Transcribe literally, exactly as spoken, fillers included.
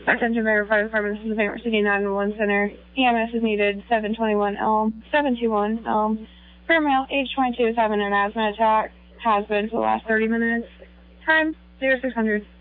Attention Bear Fire Department, this is the Paint City nine one one Center. E M S is needed, seven twenty-one Elm, seven two one Elm. Female, age twenty-two, is having an asthma attack. Has been for the last thirty minutes. Time, zero six hundred.